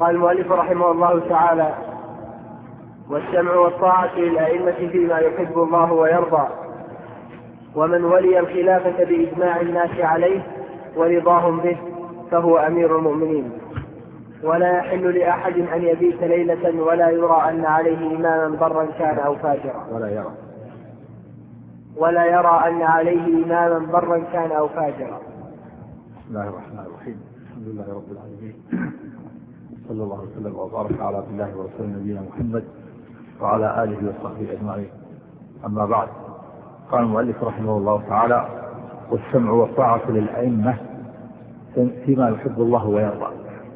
قال المؤلف رحمه الله تعالى: والسمع والطاعة للأئمة فيما يحب الله ويرضى، ومن ولي الخلافة بإجماع الناس عليه ورضاهم به فهو أمير المؤمنين. ولا يحل لأحد أن يبيت ليلة ولا يرى أن عليه إماما برا كان أو فاجرا ولا يرى أن عليه إماما برا كان أو فاجرا. بسم الله الرحمن الرحيم. الحمد لله رب العالمين، صلى الله وسلم وبارك على عبد الله ورسوله نبينا محمد وعلى آله وصحبه أجمعين. أما بعد، قال المؤلف رحمه الله تعالى: والسمع والطاعة للأئمة فيما يحب الله ويرضى.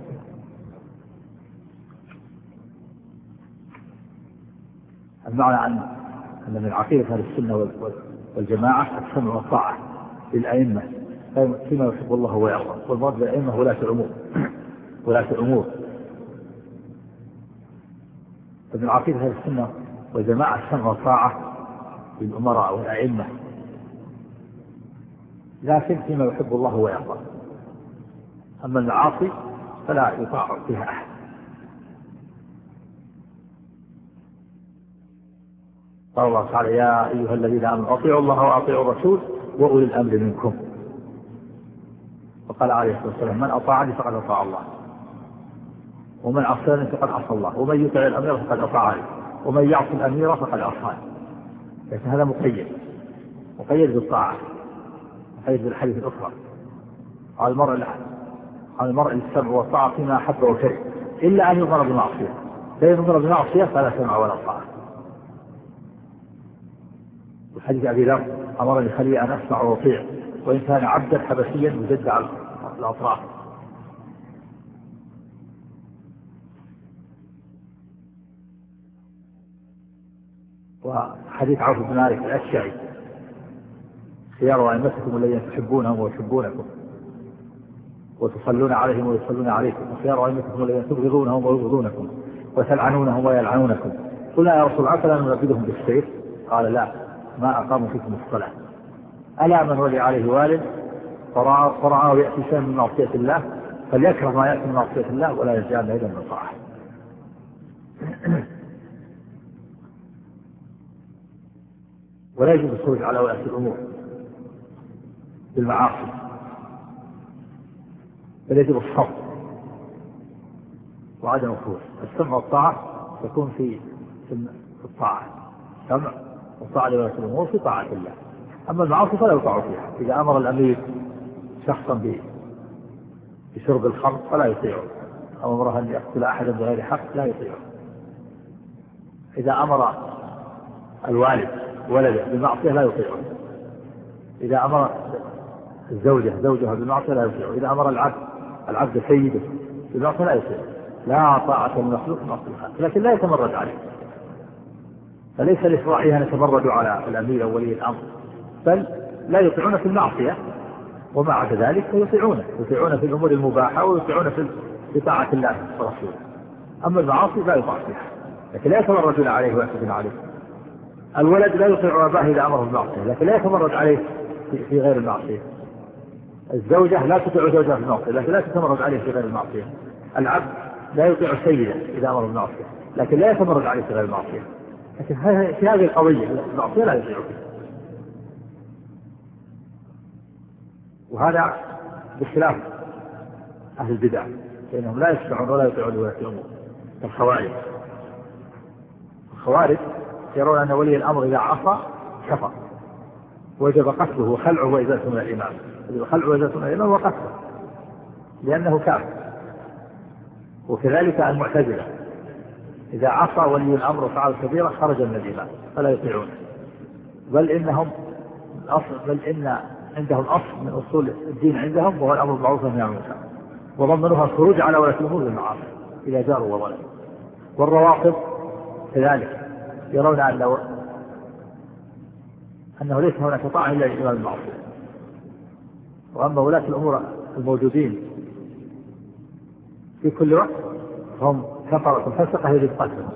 المعنى أن من عقيدة أهل السنة والجماعة السمع والطاعة للأئمة فيما يحب الله ويرضى، والمراد بالأئمة ولاة الأمور. فمن عقيدة أهل السنة والجماعة السمع والطاعة للأمراء والأئمة، لكن فيما يحب الله ويرضى. أما المعاصي فلا يطاع فيها أحد. قال الله تعالى: يا أيها الذين آمنوا أطيعوا الله وأطيعوا الرسول وأولي الأمر منكم. وقال عليه الصلاة والسلام: من أطاعني فقد أطاع الله، ومن عصاني فقد عصى الله، ومن يطع الأمير فقد أطاعني، ومن يعصي الأمير فقد عصاني. لكن هذا مقيد بالطاعة، مقيد بالحديث الأخرى: على المرء السمع والطاعة فيما أحب وكره، إلا أن يؤمر بمعصية، فإن أمر بمعصية فلا سمع ولا طاعة. وحديث أبي ذر: أمرني خليل أن أسمع وأطيع، وإن كان عبدا حبشيا مجد على الأطراف. وحديث عوف بن مالك الأشعري: خيار أئمتكم الذين تحبونهم ويحبونكم وتصلون عليهم ويصلون عليكم، وخيار أئمتكم الذين تبغضونهم ويبغضونكم وتلعنونهم ويلعنونكم. قلنا: يا رسول الله فلا ننبذهم بالسيف؟ قال: لا، ما أقاموا فيكم الصلاة. ألا من ولي عليه والد فرعاه يأتي شيئا من معصية الله فليكره ما يأتي من معصية الله ولا يجعل أيضا من طاعة. ولا يجب الخروج على ولاة الأمور بالمعاصي، بل يجب الصبر وعدم الخروج. السمع والطاعة تكون في الطاعة، سمع والطاعة لولاة الأمور في طاعة الله. أما المعاصي فلا يطاع فيها. إذا أمر الأمير شخصا بشرب الخمر فلا يطيعه، أو أمره أن يقتل أحدا بغير حق لا يطيعه. إذا أمر الوالد ولده بالمعصية لا يطيعه. إذا أمر الزوجة زوجها بالمعصية لا يطيعه. إذا أمر العبد سيده بالمعصية لا يطيعه. لا طاعة للمخلوق في معصية الخالق، لكن لا يتمرد عليه. فليس لإسرائيل أن يتمردوا على الأمير أو ولي الأمر، بل لا يطيعون في المعصية، وما عدا ذلك يطيعون في الأمور المباحة ويطيعون في طاعة الله ورسوله. أما المعاصي لا يطاع فيها، لكن لا يتمردون عليه ويعتدون عليه. الولد لا يطيع أباه إذا أمره بالمعصية، لكن لا يتمرد عليه في غير المعصية. الزوجة لا تطيع زوجها في المعصية، لكن لا تتمرد عليه في غير المعصية. العبد لا يطيع سيده إذا أمره بالمعصية، لكن لا يتمرد عليه في غير المعصية. لكن في هذه القضية المعصية لا يطيع فيها. وهذا بخلاف أهل البدع، فإنهم لا يسمعون ولا يطيعون ولاة الأمور. الخوارج يرون أن ولي الأمر إذا عصى كفر، وجب قتله وخلعه وإزالته من الإمام. خلعه وإزالته من الإمام وقتله لأنه كافر. وكذلك المعتزلة إذا عصى ولي الأمر وفعل كبيرة خرج من الإمام فلا يطيعونه، بل إن عندهم أصل من أصول الدين عندهم، وهو الأمر بالمعروف والنهي عن المنكر، وضمنها الخروج على ولاة الأمور بالمعاصي إذا جاروا وظلموا. والروافض كذلك يرون أنه ليس هناك طاعة إلا للإمام المعصوم. وأما ولاة الأمور الموجودين في كل وقت هم كفرة فسقة يجب قتلهم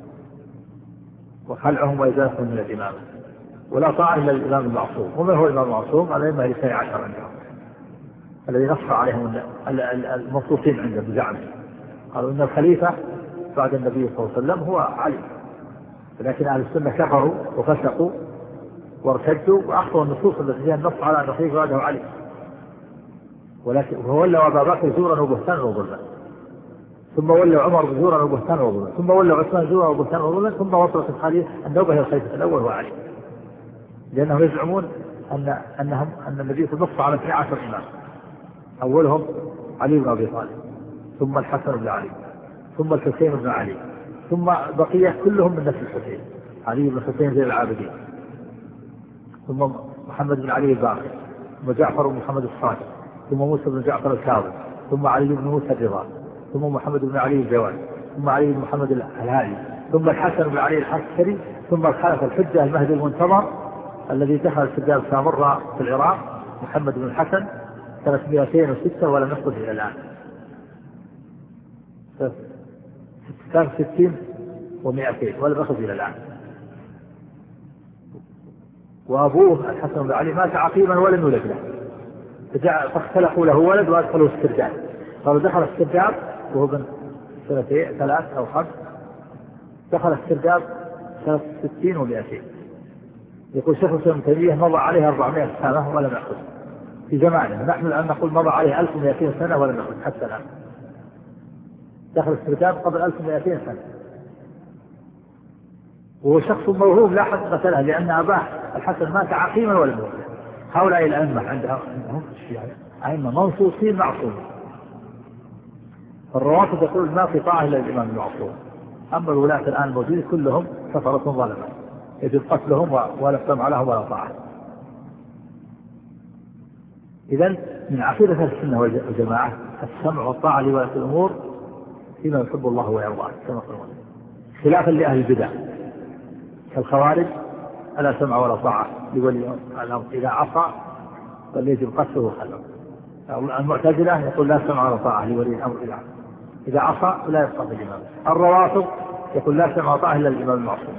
وخلعهم وإزالتهم من الإمام، ولا طاعة إلا للإمام المعصوم. ومن هو الإمام المعصوم؟ الأئمة الاثني عشر عندهم الذي نص عليهم المنصوصين عندهم بزعمه، قالوا إن الخليفة بعد النبي صلى الله عليه وسلم هو علي، لكن أهل السنة كفروا وفسقوا وارتدوا وأخطوا النصوص التي فيها النص على أن الخليفة بعده علي، ولكن هو ولى أبا بكر زورا وبهتانا وظلما، ثم ولى عمر زورا وبهتانا وظلما، ثم ولى عثمان زورا وبهتانا وظلما، ثم وصلت النوبة هي الخليفة الأول هو علي، لأنهم يزعمون أن النبي صلى الله عليه وسلم نص على 12 إمام، أولهم علي بن أبي طالب، ثم الحسن بن علي، ثم الحسين بن علي، ثم بقية كلهم من نسل الحسين، علي بن الحسين زين العابدين، ثم محمد بن علي الباقر، ثم جعفر بن محمد الصادق، ثم موسى بن جعفر الكاظم، ثم علي بن موسى الرضا، ثم محمد بن علي الجواد، ثم علي بن محمد الهادي، ثم الحسن بن علي العسكري، ثم الخلفاء الحجة المهدي المنتظر الذي دخل السجاد سامراء في العراق محمد بن الحسن سنة 206 ولم يخرج إلى الآن، 66 و200 ولم يخرج إلى الآن. وأبوه الحسن بن علي مات عقيما ولم يولد له، فاختلقوا له ولد وأدخلوا السرداب، قالوا دخل السرداب وهو بن سنة 3 أو 5، دخل السرداب سنة 60 و200. يقول شيخ الإسلام ابن تيمية مضى عليه 400 سنة ولم يأخذ في زمانه، نحن الآن نقول مضى عليه 1200 سنة ولم يأخذ حتى الآن، دخل السرداب قبل 1200 سنة، وهو شخص موهوب لا حقيقة له، لأن أباه الحسن مات عقيما ولم يولد. هؤلاء الأئمة عندهم أئمة منصوصين معصومين، الروافض يقول ما في طاعة إلا الإمام المعصوم، أما الولاة الآن الموجودين كلهم كفرة ظلمة يجب قتلهم ولا سمع لهم ولا طاعة. إذن من عقيدة السنة والجماعة السمع والطاعة لولاة الأمور فيما يحب الله ويرضاه، كما قلنا، خلافا لأهل البدع كالخوارج ألا سمع ولا طاعة لولي الأمر، إذا عصى فليجب قتله وخلفه. المعتزلة يقول لا سمع ولا طاعة لولي الأمر إذا عصى لا يبقى بالإمام. الروافض يقول لا سمع ولا طاعة إلا الإمام المعصوم.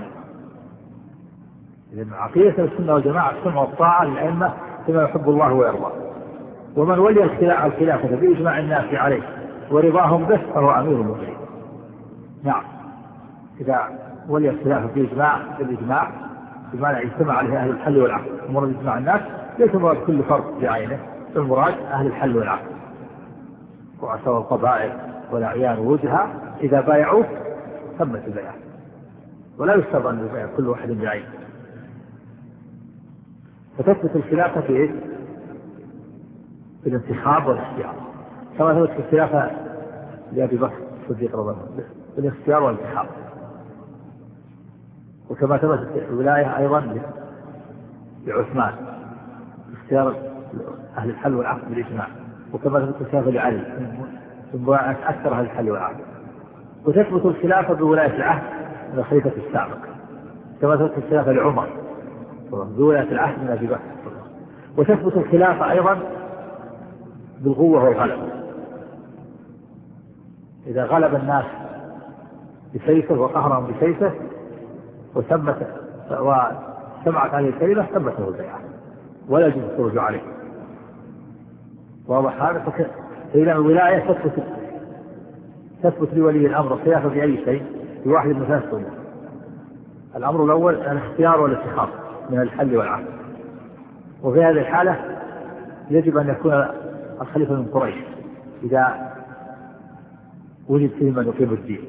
إذن عقيدة السنة والجماعة السمع والطاعة للأئمة فيما يحب الله ويرضاه، ومن ولي الخلافة بإجماع الناس عليه ورضاهم به فهو أمير المؤمنين. نعم، إذا ولي الخلافة بالإجماع بمعنى اجتمع عليه أهل الحل والعقد، مراد إجماع الناس ليس مراد كل فرد بعينه، المراد أهل الحل والعقد، رؤساء القبائل والأعيان ووجهها إذا بايعوه تمت البيعة، ولا يشترط أن يبايع كل واحد بعينه. فتثبت الخلافة في إيه؟ في الانتخاب والاختيار، كما ثبت الخلافة لأبي بكر الصديق رضي الله عنه بالاختيار والانتخاب، وكما ثبت الولاية أيضا لعثمان اختيار أهل الحل والعقد بالإجماع، وكما ثبت الخلافة لعلي ثم أكثر أهل الحل والعقد. وتثبت الخلافة بولاية العهد من الخليفة السابق، كما ثبت الخلافة لعمر بولاية العهد من أبي بكر. وتثبت الخلافة أيضا بالقوة والغلبة، إذا غلب الناس بسيفه وقهرهم بسيفه وسمعت عليه الكلمة ثبته البيعة ولا يجوز الخروج عليه. واضح هذا؟ فإذا الولاية تثبت لولي الأمر الخلافة بأي شيء بواحد من ثلاث أمور. الأمر الأول الاختيار والاتخاذ من الحل والعقد، وفي هذه الحالة يجب أن يكون الخليفة من قريش إذا وجد فيه من يقيم الدين،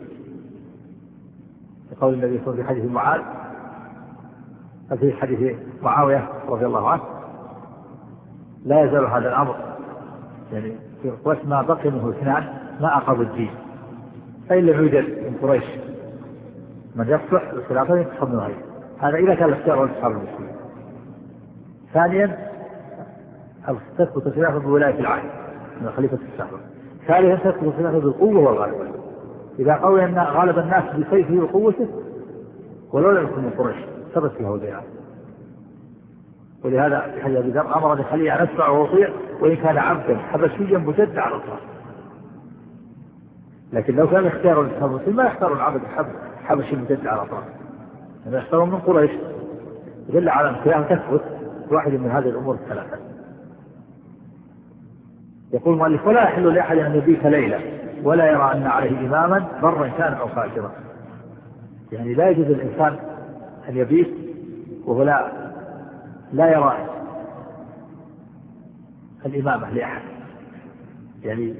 يقول النبي صلى الله عليه وسلم في حديث معاذ في حديث معاوية رضي الله عنه لا يزال هذا الأمر يعني ما بقي منه اثنان ما أخذ الدين، فإن لم يوجد من قريش من يصلح الخلافة ينتخب من غيره. هذا إذا كان الاختيار والانتخاب المسلمين. ثانيا تثبت الخلافة بولاية العهد من الخليفة السابق. ثالثا تثبت الخلافة بالقوة والغلبة، إذا قوي أن غالب الناس بسيفه وقوته ولو لم يكن من قريش ثبت له البيعة. ولهذا في حديث أبي ذر أمر بخليه أن أسمع وأطيع وإن كان عبدا حبشيا مجد على الأرض. لكن لو كان اختيار الانتخاب ما يختار العبد حبشي مجد على الأرض، يعني يختارون من قريش، دل على أن الخلافة تثبت واحد من هذه الأمور الثلاثة. يقول المؤلف ولا يحل لأحد أن يبيت ليلة ولا يرى أن عليه إماما برا كان أو فاجرا. يعني لا يجوز الإنسان أن يبيت وهو لا يرى الإمامة لأحد، يعني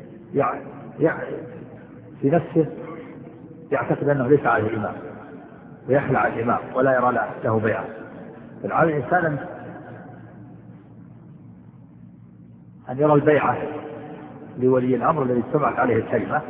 في نفسه يعتقد أنه ليس عليه إمام ويخلع الإمام ولا يرى له بيعة. فعلى الإنسان أن يرى البيعة لولي الأمر الذي اجتمعت عليه الكلمة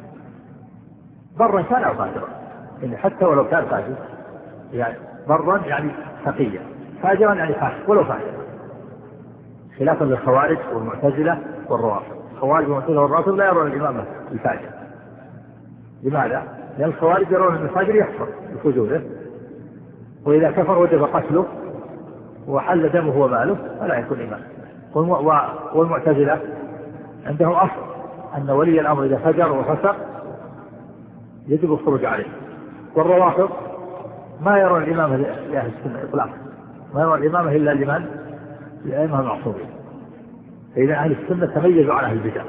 برا كان أو فاجرا، يعني حتى ولو كان فاجر، يعني برا يعني تقيا، فاجرا يعني فاسق ولو فاجر، خلافا للخوارج والمعتزلة والروافض. الخوارج والمعتزلة والروافض لا يرون الإمامة الفاجر. لماذا؟ لأن الخوارج يرون أن الفاجر يكفر بفجوره، وإذا كفر وجب قتله وحل دمه وماله فلا يكون إمام. والمعتزلة عندهم أصل أن ولي الأمر إذا فجر وفسق يجب الخروج عليه. والروافض ما يرون الإمامة لأهل السنة إطلاقا، ما يرون الإمامة إلا لمن؟ لأئمة المعصومين. فإذا أهل السنة تميزوا عن أهل البدع.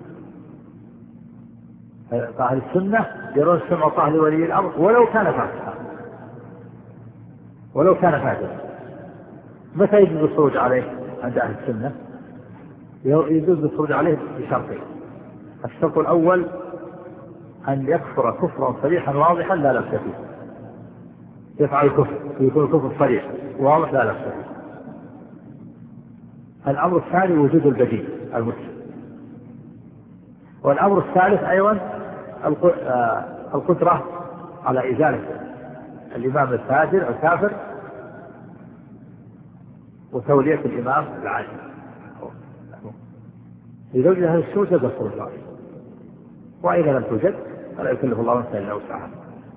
فأهل السنة يرون السمع والطاعة لولي الأمر ولو كان فاسقا ولو كان فاجرا. متى يجوز الخروج عليه عند أهل السنة؟ يجوز الخروج عليه بشرطين. الشرط الأول أن يكفر كفرا صريحا واضحا لا لبس فيه، يفعل الكفر ويكون الكفر صريح واضح لا لبس فيه. الأمر الثاني وجود البديل المسلم. والأمر الثالث أيضا القدرة على إزالة الإمام الفاجر الكافر وتولية الإمام العادل. إذا وجد هذه الشروط يجب الخروج عليه، وإذا لم توجد فلا يكلف الله نفسا إلا وسعها،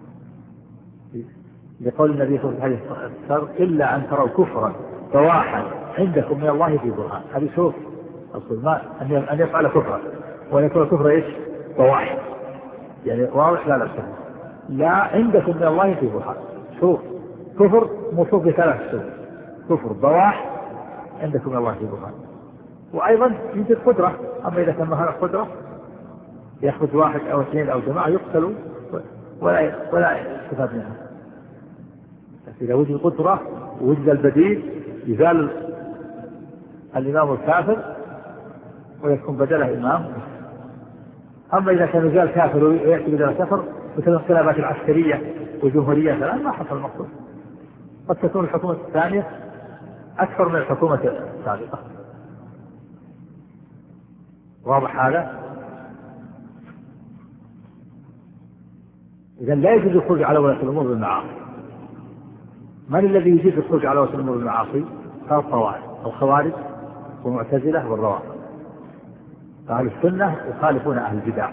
لقول النبي صلى الله عليه وسلم إلا أن تروا كفرا بواحا عندكم من الله في برهان. هذه شروط أن يفعل كفرا وأن يكون الكفر إيش؟ بواحا، يعني واضح لا لبس، لا عندكم من الله في برهان. شوف كفر موصوف بثلاث شروط: كفر بواح عندكم من الله في برهان، وأيضا يوجد قدرة. أما إذا كان هذا قدرة يأخذ واحد أو اثنين أو جماعة يقتلوا ولا يستفاد منهم. إذا وجد قدرة ووجد البديل يزال الإمام الكافر ويكون بدله إمام. أما إذا كان يزال كافر ويأتي بدله كفر مثل الانقلابات العسكرية والجمهورية الآن ما حصل المقصود. قد تكون الحكومة الثانية أكثر من الحكومة السابقة. واضح هذا؟ إذن لا يجوز الخروج على ولاة الأمور بالمعاصي. من الذي يجوز الخروج على ولاة الأمور بالمعاصي؟ الطوائف، الخوارج والمعتزلة والروافض. أهل السنة يخالفون أهل البدع،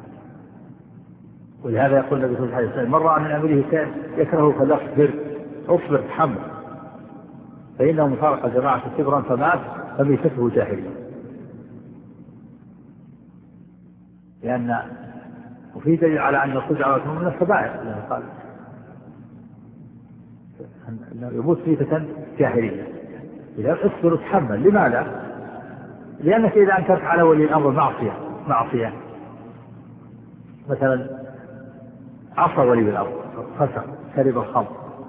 ولهذا يقول النبي صلى الله عليه وسلم: من رأى من أمره شيئا يكرهه فليصبر، اصبر تحمل، فإنه مفارق الجماعة كبرا فمات فميتته جاهلية. لأن وفي دليل على أن الخروج على ولاة الأمور من الكبائر، لأنه قال أنه يموت ميتة جاهلية. إذا اصبر تحمل. لماذا؟ لأنك إذا أنكرت على ولي الأمر معصية مثلا عصى ولي الأمر، فسق، شرب الخمر،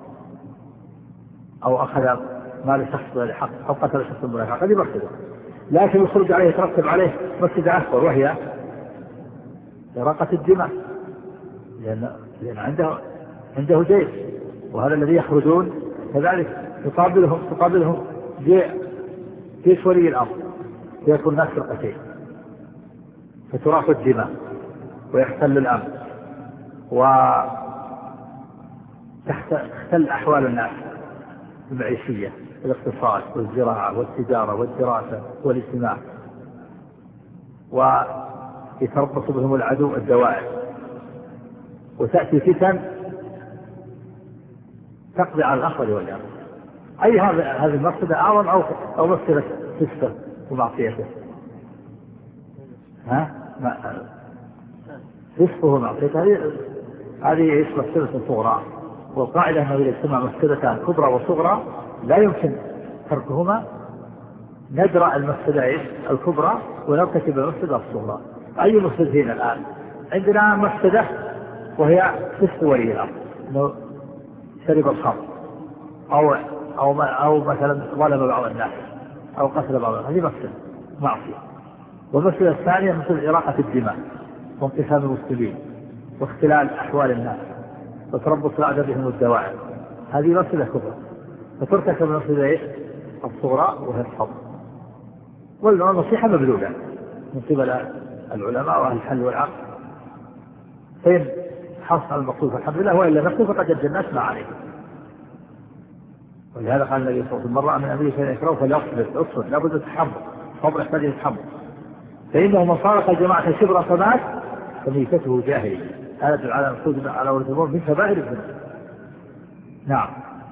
أو أخذ مال شخص غير حق، أو قتل شخص منافق، هذه مفسدة. لكن الخروج عليه يترتب عليه مفسدة أكبر، وهي إراقة الدماء، لأن عنده جيش، وهذا الذي يخرجون كذلك تقابلهم جيش ولي الأمر، يكون ناس فرقتين، فتراق الدماء ويختل الأمن وتختل أحوال الناس المعيشية، الاقتصاد والزراعة والتجارة والدراسة والاجتماع، ويتربص بهم العدو الدوائر، وتأتي فتن تقضي على الأخضر والأمر. أي هذه المقصدة أعظم أو مقصدة فسقه ومعصيته؟ فسقه ومعصيته هذه مفسدة صغرى، والقاعدة أنه إذا اجتمع مفسدتان كبرى وصغرى لا يمكن تركهما، ندرأ المفسدة الكبرى ونرتكب المفسدة الصغرى. أي مفسدتين الآن؟ عندنا مفسدة وهي فسق ولي الأمر، أنه شرب الخمر أو مثلا ظلم بعض الناس أو قتل بعض الناس، هذه مفسدة معصية. والمفسدة الثانية مثل إراقة الدماء وانقسام المسلمين واختلال أحوال الناس وتربص الأعداء بهم الدواعي، هذه مفسدة كبرى فترتكب المفسدة الصغرى وهي الصبر. والنصيحة مبذولة من قبل العلماء وأهل الحل والعقل، فإن حصل المقصود فالحمد لله، وإلا نفسه فقد جد الناس ما عليه. ولهذا قال النبي صلى الله عليه وسلم: من رأى من أمره شيئا يكرهه فليصبر، لابد التحمل، الصبر يحتاج التحمل، فإنه من فارق الجماعة شبرا فمات فميتته جاهلية. هذا يدل على المقصود على ولد الأمور من كبائر الذنوب. نعم.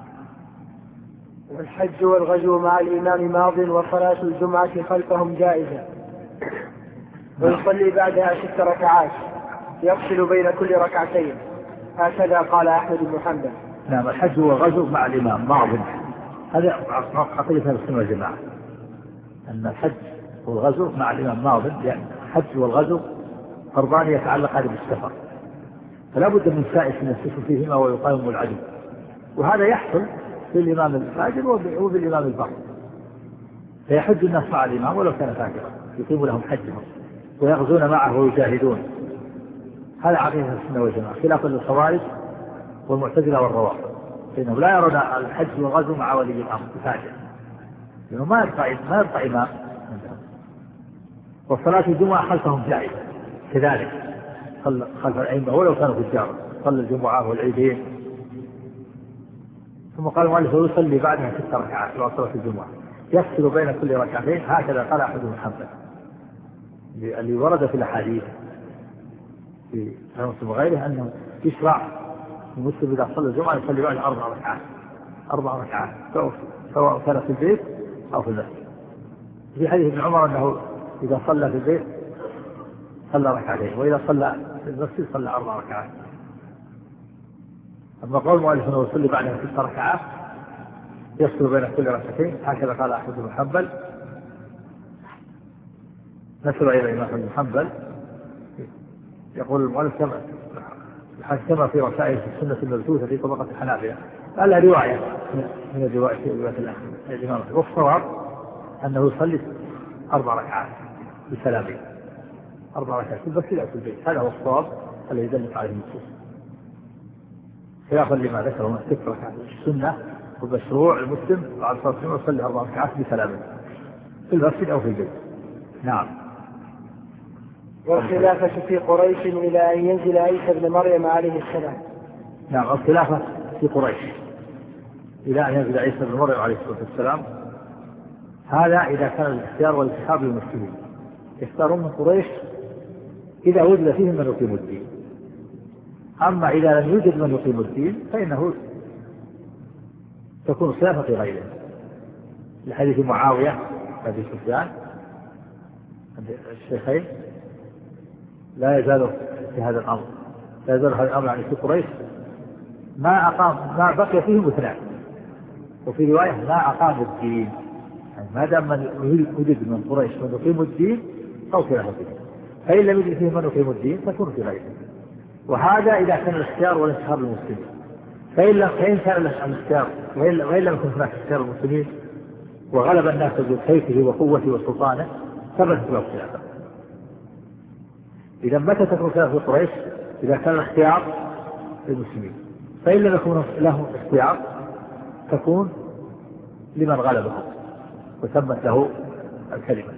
والحج والغزو مع الإمام ماض، وصلاة الجمعة خلفهم جائزة، ويصلي بعدها 6 ركعات يفصل بين كل ركعتين، هكذا قال أحمد بن حنبل. نعم، الحج والغزو مع الإمام ماض، هذا عقيدة أهل السنة والجماعة، أن الحج والغزو مع الإمام ماض، يعني الحج والغزو فرضان يتعلقان بالسفر، فلا بد من سائس ينسف فيهما ويقاوم العدو، وهذا يحصل في الإمام الفاجر وبالإمام البر، فيحج الناس مع الإمام ولو كان فاجرا، يقيم لهم حجهم ويغزون معه ويجاهدون. هذا عقيدة السنة والجماعة، خلافا للخوارج والمعتزلة والروافض، فإنهم لا يرون الحج والغزو مع ولي الأمر الفاجر، لأنه ما يبقى إمام. وصلاة الجمعة خلفهم جائزة كذلك، خلف الأئمة ولو كانوا فجارا، صلى الجمعة والعيدين. ثم قال المؤلف: ويصلي بعدها 6 ركعات بعد صلاة الجمعة يفصل بين كل ركعتين، هكذا قال أحمد بن حنبل، اللي ورد في الأحاديث في مسلم وغيره أنه يشرع المسلم إذا صلى الجمعة يصلي بعد 4 ركعات سواء كان في البيت أو في المسجد. في حديث ابن عمر أنه إذا صلى في البيت صلى ركعتين، وإذا صلى في المسجد صلى 4 ركعات. أما قول المؤلف أنه يصلي بعدها 6 ركعات يفصل بين كل ركعتين، هكذا قال أحمد بن حنبل، نسب إلى الإمام أحمد بن حنبل. يقول المؤلف كما في رسائل في السنة المبثوثة في طبقة الحنابلة، قال لها رواية من الرواية الإمام، والصواب أنه يصلي 4 ركعات بسلامين، 4 ركعات في المسجد أو في البيت، هذا هو الصواب الذي دلت عليه النصوص، خلافا لما ذكره من 6 ركعات. السنة والمشروع المسلم بعد صلاة الجمعة يصلي 4 ركعات بسلامين في المسجد أو في البيت. نعم. والخلافة في قريش إلى أن ينزل عيسى بن مريم عليه السلام. نعم، الخلافة في قريش إلى أن ينزل عيسى بن مريم عليه الصلاة والسلام، هذا إذا كان الاختيار والانتخاب للمسلمين، يختارون من قريش إذا وجد فيهم من يقيم الدين. أما إذا لم يوجد من يقيم الدين فإنه تكون الخلافة في غيره، لحديث معاوية أبي سفيان الشيخين: لا يزال في هذا الأمر، لا يزال هذا الأمر يعني في قريش ما بقي فيهم 2، وفي رواية ما أقاموا الدين، يعني ما دام من وجد من قريش من يقيم الدين أو خلافة فيه، فإن لم يجد فيه من يقيم الدين تكون في غيره. وهذا إذا كان الاختيار والانتخاب للمسلمين، فإن كان الاختيار وإن لم يكن هناك اختيار المسلمين وغلب الناس بسيفه وقوته وسلطانه ثبتت له الخلافة. إذا متى تكون خلافة في قريش؟ إذا كان الاختيار للمسلمين، فإن لم يكن له اختيار تكون لمن غلبه وثبت له الكلمة،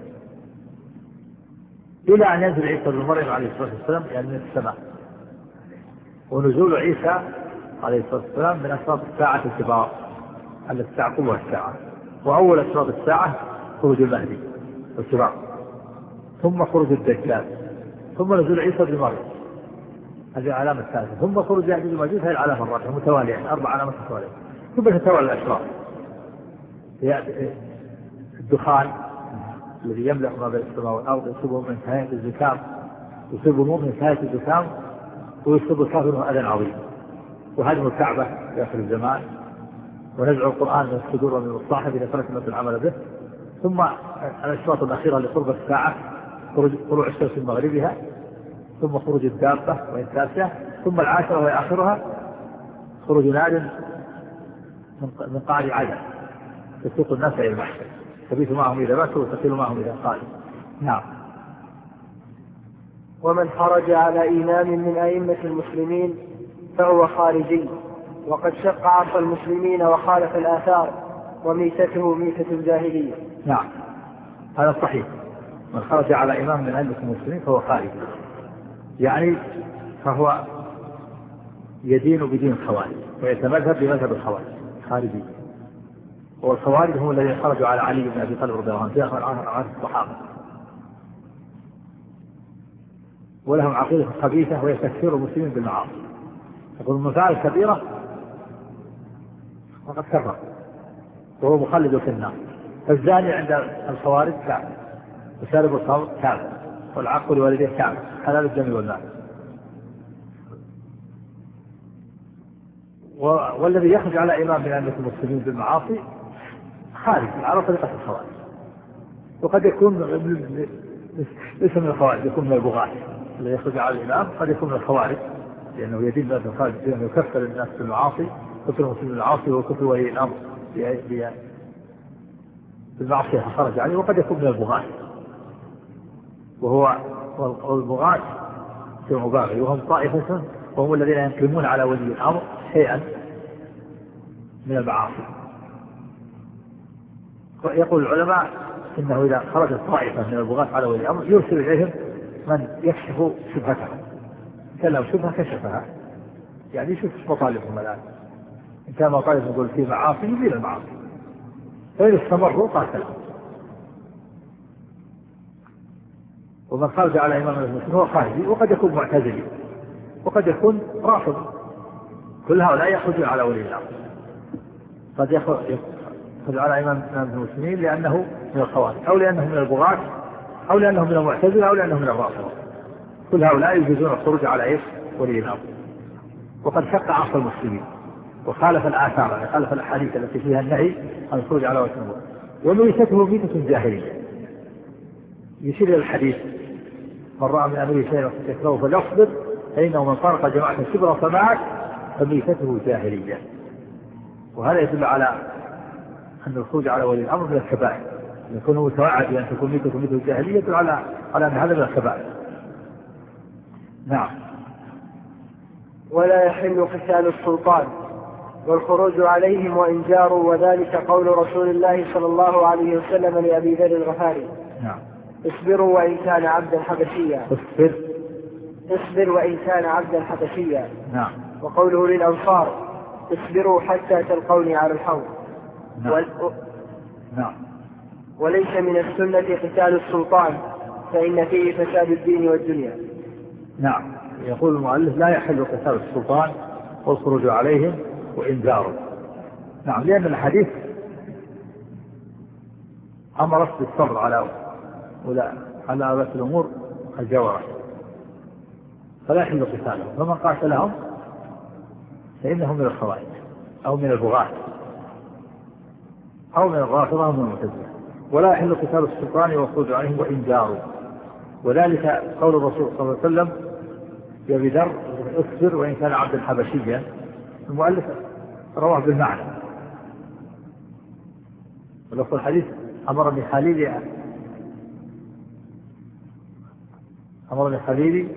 إلى أن ينزل عيسى بن مريم عليه الصلاة والسلام يعني من السماء. ونزول عيسى عليه الصلاة والسلام من أسباب الساعة الكبار التي تعقبها الساعة، وأول أسباب الساعة خروج المهدي والكبار، ثم خروج الدجال، ثم نزول عيسى بن مريم، هذه العلامة الثالثة، ثم خروج يأجوج وماجوج، هذه العلامة الرابعة متوالية، 4 علامات متوالية، ثم تتوالى الأشرار. الدخان الذي يملأ ما بين السماء والأرض يصيبه من نهاية الزكام، يصيب المؤمن نهاية الزكام، ويصيب الكافر أذى عظيم، وهدم الكعبة في آخر الزمان، ونزع القرآن من الصدور ومن الصاحب إذا ترك الناس العمل به. ثم الأشواط الأخيرة لقرب الساعة طلوع الشمس من مغربها ثم خروج الدابة وهي التاسعة، ثم العاشرة وهي آخرها خروج نار من قعر عدن يسوق الناس إلى المحشر، تبيت معهم إذا باتوا وتقيل معهم إذا قالوا. نعم. ومن خرج على إمام من أئمة المسلمين فهو خارجي، وقد شق عصى المسلمين وخالف الآثار، وميتته ميتة الجاهلية. نعم هذا صحيح، من خرج على إمام من أئمة المسلمين فهو خارجي، يعني فهو يدين بدين الخوارج ويتمذهب بمذهب الخوارج خارجي. والخوارج هم الذين خرجوا على علي بن أبي طالب رضي الله عنه في آخر عهد الصحابة، ولهم عقيدة خبيثة وهي تكفير المسلمين بالمعاصي. يقول المفاعل الكبيرة فقد كفر وهو مخلد في النار. فالزاني عند الخوارج كافر، وشارب الخمر كافر، والعق لوالديه كافر، حلال الدم والمال. والذي يخرج على إمام من أئمة المسلمين بالمعاصي خارج على طريقة الخوارج، وقد يكون ليس من الخوارج، يكون من البغاة. الذي يخرج على الإمام قد يكون من الخوارج لأنه يدين بأن الخارج لأنه يكفر الناس بالمعاصي، كفر المسلمين بالمعاصي وكفر ولي الأمر بالمعصية خرج عليه. وقد يكون من البغاة، والبغاة في مباغي، وهم طائفة وهم الذين ينقمون على ولي الأمر شيئا من المعاصي. يقول العلماء إنه إذا خرجت طائفة من البغاة على ولي الأمر يرسل إليهم من يكشف شبهتهم، إن كان له شبهة كشفها، يعني يشوف مطالبهم الآن، إن كان مطالبهم يقول في معاصي يزيل المعاصي، فإن استمروا قاتلهم. ومن خرج على إمام المسلمين هو خارجي، وقد يكون معتزلي، وقد يكون رافض. كل هؤلاء يخرجون على ولي الأمر. قد يخرج على إمام المسلمين لأنه من الخوارج، أو لأنه من البغاة، أو لأنه من المعتزلة، أو لأنه من الرافضة. كل هؤلاء يجوزون الخروج على ولي الأمر. وقد شق عصى المسلمين وخالف الآثار، يعني خالف الأحاديث التي فيها النهي عن الخروج على ولي الأمر. وميتته ميتة الجاهلية، يشير إلى الحديث: من رأى من أمره شيئا يكرهه فليصبر فإنه من فارق جماعة الشبر فمعك فميتته جاهلية. وهذا يدل على أن الخروج على ولي الأمر من الكبائر، يكون متوعد بأن تكون ميتته ميتة الجاهلية يدل على أن هذا من الكبائر. نعم. ولا يحل قتال السلطان والخروج عليهم وإن جاروا، وذلك قول رسول الله صلى الله عليه وسلم لأبي ذر الغفاري: نعم. اصبروا وإن كان عبدا حبشيا. اصبر وإن كان عبدا حبشيا. نعم. وقوله للأنصار: اصبروا حتى تلقوني على الحوض. نعم. نعم. وليس من السنة قتال السلطان، فإن فيه فساد الدين والدنيا. نعم. يقول المؤلف: لا يحل قتال السلطان والخروج عليهم وإن جاروا. نعم، لأن الحديث أمرت بالصبر على ولاة الأمور الجوارة، فلا يحل قتالهم. فمن قاتلهم فإنهم من الخوارج أو من البغاة أو من الرافضة أو من المعتزلة. ولا يحل قتال السلطان والخروج عليهم وإن جاروا، وذلك قول الرسول صلى الله عليه وسلم يا أبي ذر: اصبر وإن كان عبدا حبشيا. المؤلف رواه بالمعنى، ولفظ الحديث: أمرني خليلي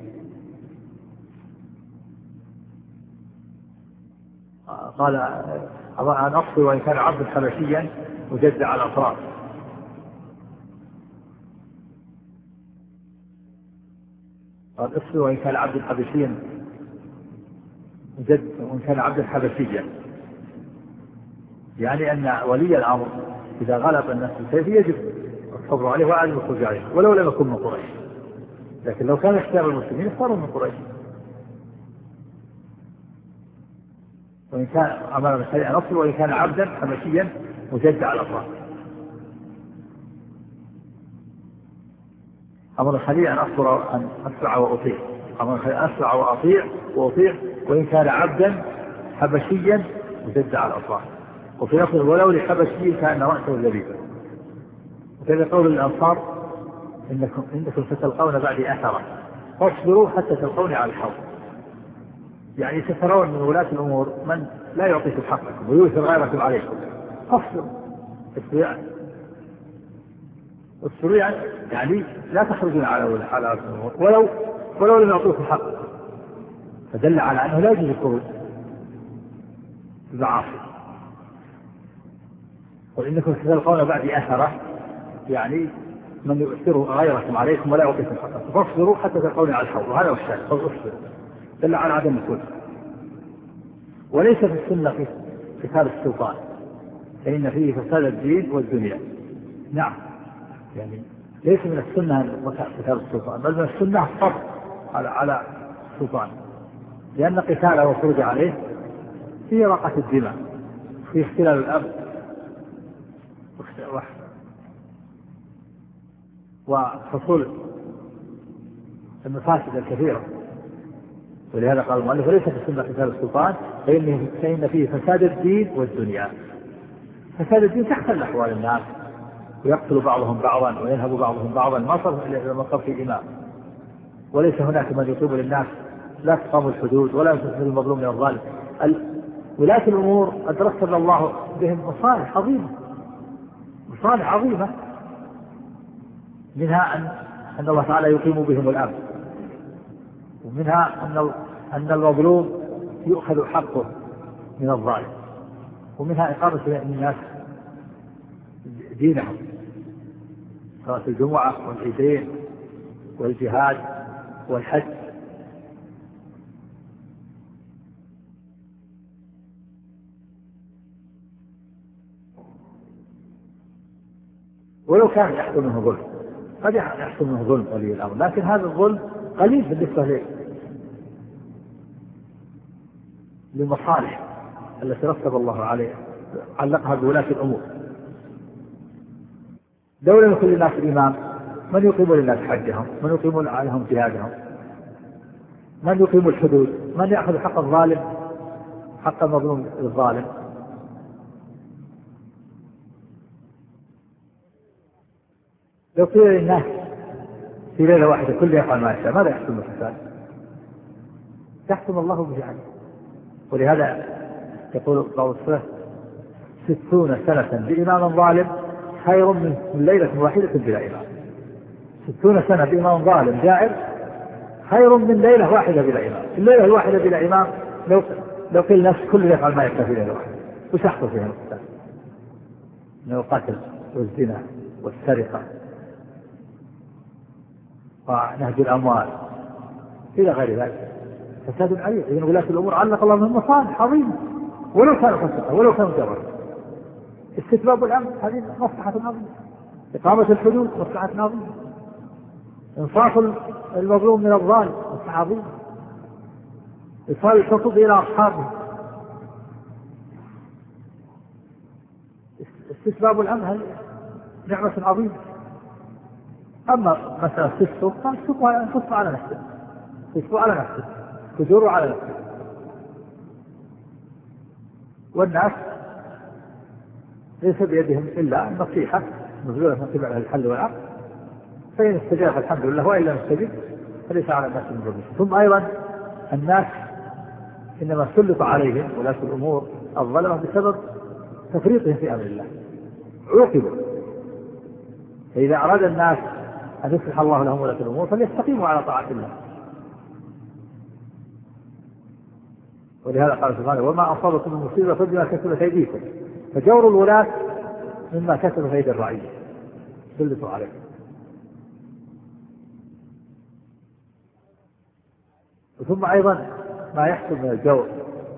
قال أن أصبر وإن كان عبدا حبشيا مجدع على الأطراف. قال: اصبر وإن كان عبدا حبشيا وإن كان عبدا حبشيا، يعني أن ولي الأمر إذا غلب الناس بالسيف يجب الصبر عليه وعدم الخروج عليه، ولو لم يكن من قريش. لكن لو كان اختيار المسلمين اختاروا من قريش. وإن كان أمر بالخليل أن أصبر وإن كان عبدا حبشيا مجدع على الأطراف. أمر الخليل أن أصبر أن أسرع وأطيع. أمر الخليل أن أسرع وأطيع وإن كان عبدا حبشيا مجدع على الأطراف. وفي لفظ: ولو لحبشي كان رأسه زبيبا. وكذا قول الأنصار: إنكم ستلقون بعدي أثرا، فاصبروا حتى تلقوني على الحوض. يعني سترون من ولاة الأمور من لا يعطيكم حقكم ويؤثر غيركم عليكم، فاصبروا. اصبروا يعني لا تخرجون على ولاة الأمور ولو لم يعطوكم حقكم، فدل على أنه لا يجوز الخروج بالمعاصي. وإنكم ستلقون بعد أثرة، يعني من يؤثر غيركم عليكم ولا يعطيكم حقكم، فاصبروا حتى تلقوني على الحوض. وهذا هو الشاهد، فاصبروا دل على عدم الخروج. وليس في السنة في قتال السلطان، فإن فيه فساد الدين والدنيا. نعم، يعني ليس من السنة قتال السلطان، بل من السنة الصبر على السلطان، لأن قتاله والخروج عليه فيه راقة الدماء، فيه اختلال الأمن وحصول المفاسد الكثيرة. ولهذا قال المؤلف: وليس في السنة قتال السلطان فإن فيه فساد الدين والدنيا. فساد الدين تختل أحوال الناس، ويقتل بعضهم بعضا وينهب بعضهم بعضا، ما صار في إمام، وليس هناك من يطيب للناس، لا تقام الحدود ولا تسلم المظلوم من الظالم. ولاة الأمور قد رتب الله بهم مصالح عظيمة، منها أن الله تعالى يقيم بهم الأمن، ومنها أن المظلوم يؤخذ حقه من الظالم، ومنها إقامة الناس دينهم، صلاة الجمعة والعيدين والجهاد والحج. ولو كان يحصل منه ظلم، قد يحصل منه ظلم ولي الأمر، لكن هذا الظلم قليل بالنسبة للمصالح التي رتب الله عليها علقها بولاة الأمور. دولة يكون للناس الإمام، من يقيم للناس حجهم، من يقيم عليهم جهادهم، من يقيم الحدود، من يأخذ حق الظالم، حق المظلوم للظالم. لو قيل للناس في ليلة واحدة كل يفعل ما يشاء، ماذا يحصل من الفساد؟ يحكم الله بجعله. ولهذا يقول بعض السلف: 60 سنة بإمام ظالم خير من ليلة واحدة بلا إمام. 60 سنة بإمام ظالم جائر خير من ليلة واحدة بلا إمام. الليلة الواحدة بلا إمام لو قيل الناس كل يفعل ما يشاء في ليلة واحدة، وش يحصل فيها الفساد؟ من القتل والزنا والسرقة ونهب الأموال إلى غير ذلك، فساد عريض. إذن ولاة الأمور علق الله من مصالح عظيمة، ولو كان فسقا ولو كان مجرد. استتباب الأمن هذه مصلحة عظيمة، إقامة الحدود مصلحة عظيمة، إنصاف المظلوم من الظالم مصلحة عظيمة، إيصال الحقوق إلى أصحابه. استتباب الأمن هذه نعمة عظيمة. أما مثلا السفر فالسفر على نفسه، السفر على نفسه، كجور على نفسه. والناس ليس بيدهم إلا النصيحة نزولة من قبل الحل والعقل، فإن استجاب فالحمد لله، وإن لم يستجب فليس على الناس من ذنب. ثم أيضا الناس إنما سلط عليهم ولاة الأمور الظلمة بسبب تفريطهم في أمر الله، عوقبوا. فإذا أراد الناس أن يصلح الله لهم ولاة الأمور فليستقيموا على طاعة الله. ولهذا قال سبحانه: وما أصابكم من مصيبة فبما كسبت أيديكم. فجور الولاة مما كسبت أيدي الرعية، سلطوا عليه. ثم أيضا ما يحصل من الجور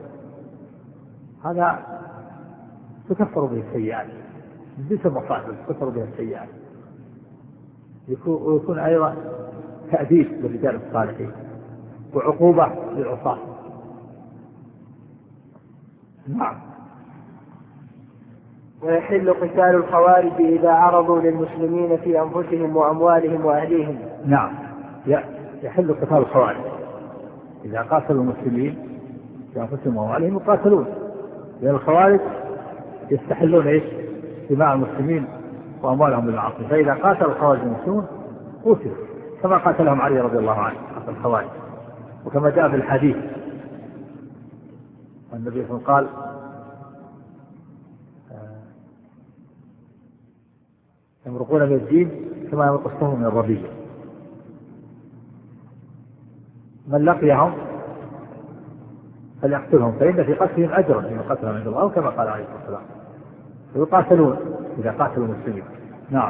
هذا تكفر به السيئات، من جنس المصائب تكفر به السيئات، ويكون أيضا تأديب للرجال الصالحين وعقوبة للعصاة. نعم. ويحل قتال الخوارج إذا عرضوا للمسلمين في أنفسهم وأموالهم وأهليهم. نعم، يحل قتال الخوارج إذا قاتلوا المسلمين في أنفسهم وأموالهم يقاتلون، لأن الخوارج يستحلون إيش؟ دماء المسلمين وأموالهم بالمعاصي. فإذا قاتل الخوارج المسلمون قتلوا كما قاتلهم علي رضي الله عنه الخوارج. وكما جاء في الحديث النبي صلى الله عليه وسلم قال يمرقون من الدين كما يمرق السهم من الربيع. من لقيهم فليقتلهم فإن في قتلهم أجرا لمن قتلهم عند الله، كما قال عليه الصلاة والسلام. ويقاتلون إذا قاتلوا المسلمين. نعم.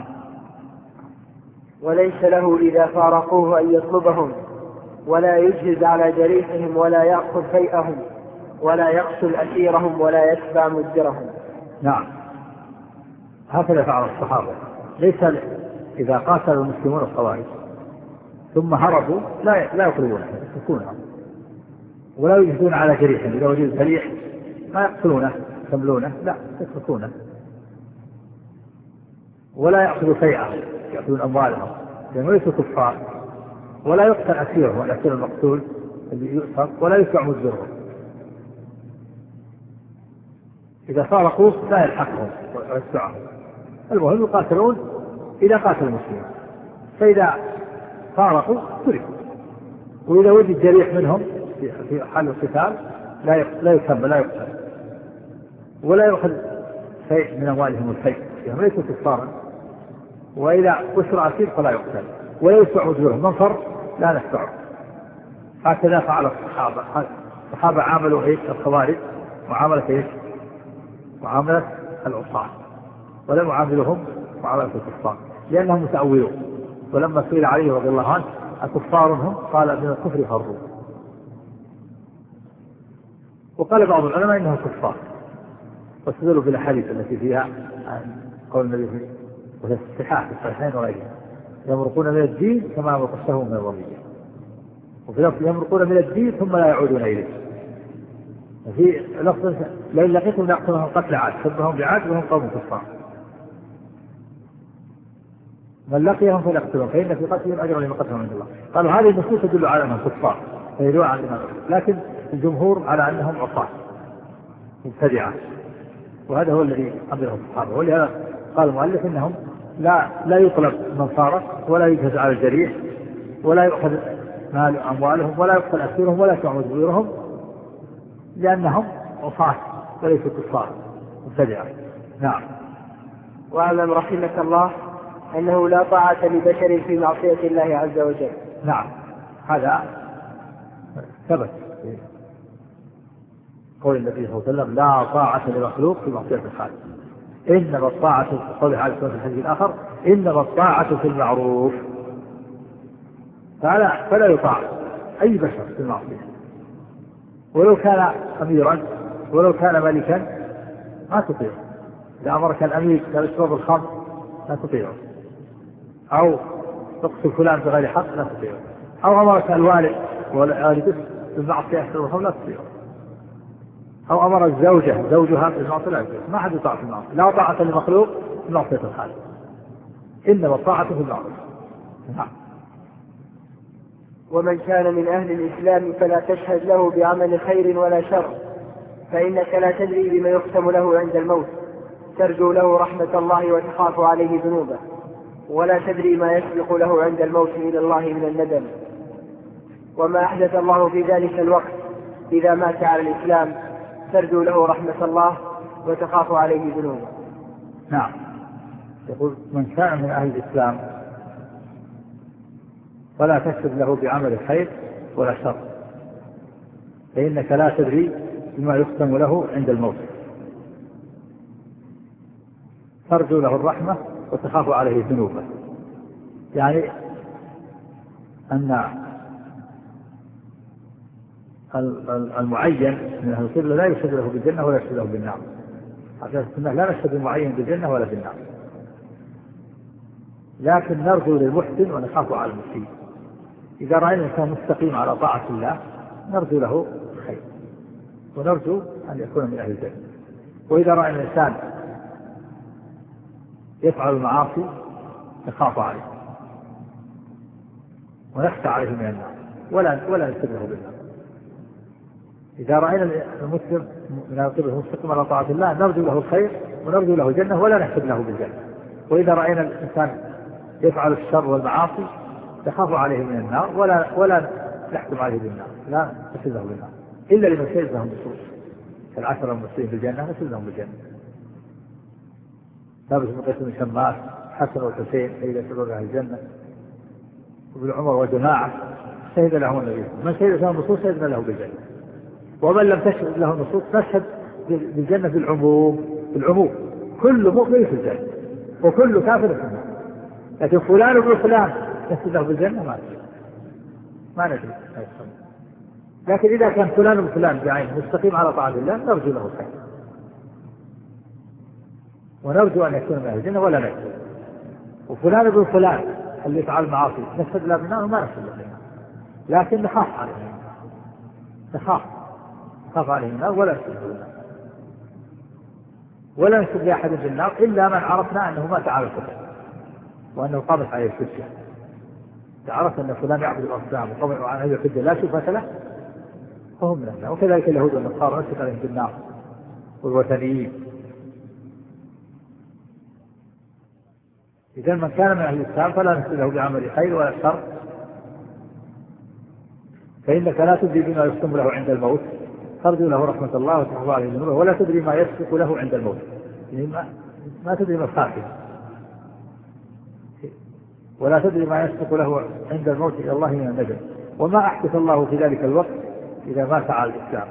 وليس له إذا فارقوه أن يطلبهم ولا يجهز على جريحهم ولا يأخذ فيئهم ولا يقتل أسيرهم ولا يتبع مدبرهم. نعم، هكذا فعل الصحابة. ليس إذا قاتل المسلمون الخوارج ثم هربوا لا يقتلونه، يتركونه ولا يجهزون على جريحهم. إذا وجد جريح ما يقتلونه يحملونه، لا يتركونه. ولا يأخذوا فيئهم، يأخذون أموالهم لأنه ليسوا كفار. ولا يقتل أسيره، الأسير المقتول اللي يؤسر، ولا يتبع مدبره. إذا فارقوه لا يلحقهم ويتبعهم. المهم يقاتلون إذا قاتل المسلمين، فإذا فارقوا تركوا. وإذا وجد جريح منهم في حال القتال لا يكمل، لا يقتل، ولا يأخذ شيء من أموالهم الفيء، يعني ليسوا كفارا. وإذا أسر أسير فلا يقتل ولا يتبع مدبرهم. من فر لا نتبعه. هكذا فعل الصحابة. الصحابة عاملوا الخوارج معاملة معاملة العصاة، ولم يعاملهم معاملة الكفار لأنهم متأولون. ولما سئل عليه رضي الله عنه أكفار هم؟ قال من الكفر فروا. وقال بعض العلماء إنهم كفار، واستدلوا بالأحاديث التي فيها قول النبي في الصحاح في الصحيحين وغيرها يمرقون من الدين كما يمرق السهم من الرمية. وفي لفظ يمرقون من الدين ثم لا يعودون إليه. وفي لفظ لئن لقيتم ليقتلهم قتل عاد شبههم بعاد وهم قوم كفار. من لقيهم فليقتلهم فإن في قتلهم أجرا لمن قتلهم عند الله. قالوا هذه النصوص تدل على أنهم كفار فيدل على الإيمان، لكن الجمهور على أنهم عصاة مبتدعة، وهذا هو الذي أمره الصحابة. ولهذا قال المؤلف إنهم لا يطلب من فارق ولا يجهز على الجريح ولا يؤخذ مال أموالهم ولا يقتل أسيرهم ولا يتبع مدبرهم، لأنهم عصاة وليسوا كفار مبتدعة. نعم. واعلم رحمك الله أنه لا طاعة لبشر في معصية الله عز وجل. نعم، هذا ثبت قول النبي صلى الله عليه وسلم لا طاعة لمخلوق في معصية الخالق، إنما الطاعة قوله عليه الصلاة والسلام في الحديث الآخر إنما الطاعة في المعروف. فلا يطاع أي بشر في المعصية، ولو كان أميرا ولو كان ملكا ما تطيعه. إذا أمرك الأمير بشرب الخمر لا تطيعه، أو تقتل فلان بغير حق لا تطيعه، أو أمرك الوالد والوالد بالمعصية يحصل الخمر لا تطيعه، أو أمر زوجها بالمعصية لا تطيعه. ما حد يطاع في المعصية. لا طاعة لمخلوق في معصية الخالق، إنما الطاعة في المعروف. نعم. ومن كان من أهل الإسلام فلا تشهد له بعمل خير ولا شر، فإنك لا تدري بما يختم له عند الموت، ترجو له رحمة الله وتخاف عليه ذنوبه، ولا تدري ما يسبق له عند الموت إلى الله من الندم. وما أحدث الله في ذلك الوقت إذا مات على الإسلام ترجو له رحمة الله وتخاف عليه ذنوبه. نعم. يقول من كان من أهل الإسلام فلا تشهد له بعمل خير ولا شر، فإنك لا تدري بما يختم له عند الموت، ترجو له الرحمة وتخاف عليه ذنوبه. يعني أن المعين من أهل القبلة لا يشهد له بالجنة ولا يشهد له بالنار. حتى السنة لا نشهد المعين بالجنة ولا بالنار، لكن نرجو للمحسن ونخاف على المسيء. إذا رأينا الإنسان مستقيم على طاعة الله نرجو له الخير ونرجو أن يكون من أهل الجنة. وإذا رأينا الإنسان يفعل المعاصي نخاف عليه ونخشى عليه من النار ولا نشهد له بالنار. إذا رأينا المسلم من القبلة المستقيم على طاعة الله نرجو له الخير ونرجو له الجنة ولا نشهد له بالجنة. وإذا رأينا الإنسان يفعل الشر والمعاصي يخاف عليه من النار ولا نحكم عليه بالنار، لا نسده بالنار إلا لمن شهد لهم بالصوت كالعشرة المبشرين بالجنة نسدهم بالجنة. ثابت بن قيس بن شماس، حسن والحسين سيد شرور أهل الجنة، وابن عمر وجماعة شهد لهم النبي، من شهد لهم بالصوت شهدنا له بالجنة، ومن لم تشهد له النصوص نشهد بالجنة بالعموم كل مؤمن في الجنة وكل كافر في النار، لكن فلان ابن فلان نشهد له بالجنة ما ندري. لكن إذا كان فلان ابن فلان بعينه مستقيم على طاعة الله نرجو له الخير ونرجو أن يكون من أهل الجنة ولا نكتب. وفلان ابن فلان اللي يفعل المعاصي نشهد له بالنار وما نشهد له بالنار، لكن نخاف عليه، نخاف عليه النار ولا نشهد له بالنار، ولا نشهد لأحد بالنار إلا من عرفنا أنه مات على الكفر وأنه قامت عليه الحجة. عرفت أن فلان يعبد الأصنام وقامت عليه الحجة لا شبهة له فهم من النار. وكذلك اليهود والنصارى نشهد عليهم بالنار والوثنيين. إذا من كان من أهل الإسلام فلا نشهد له بعمل خير ولا شر، فإنك لا تدري بما يختم له عند الموت، ترجو له رحمة الله وتحفظ عليه ذنوبه، ولا تدري ما يسبق له عند الموت، يعني ما تدري ما الخاتمة، ولا تدري ما يسبق له عند الموت إلى الله من الندم، وما أحدث الله في ذلك الوقت إذا مات على الإسلام.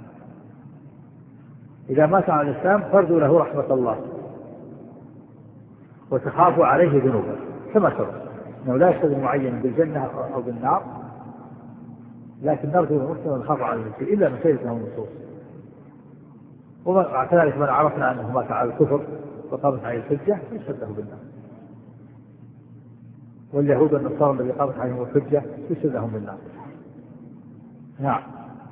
إذا مات على الإسلام ترجو له رحمة الله وتخاف عليه ذنوبه كما سبق أنه لا يشهد معين بالجنة أو بالنار، لكن نرجو المسلم ونخاف على المسلم إلا من شهد له النصوص. وكذلك من عرفنا أنه مات على الكفر وقامت عليه الحجة يشهد له بالنار. واليهود والنصارى الذي قامت عليهم الحجة يشهد لهم بالنار. نعم.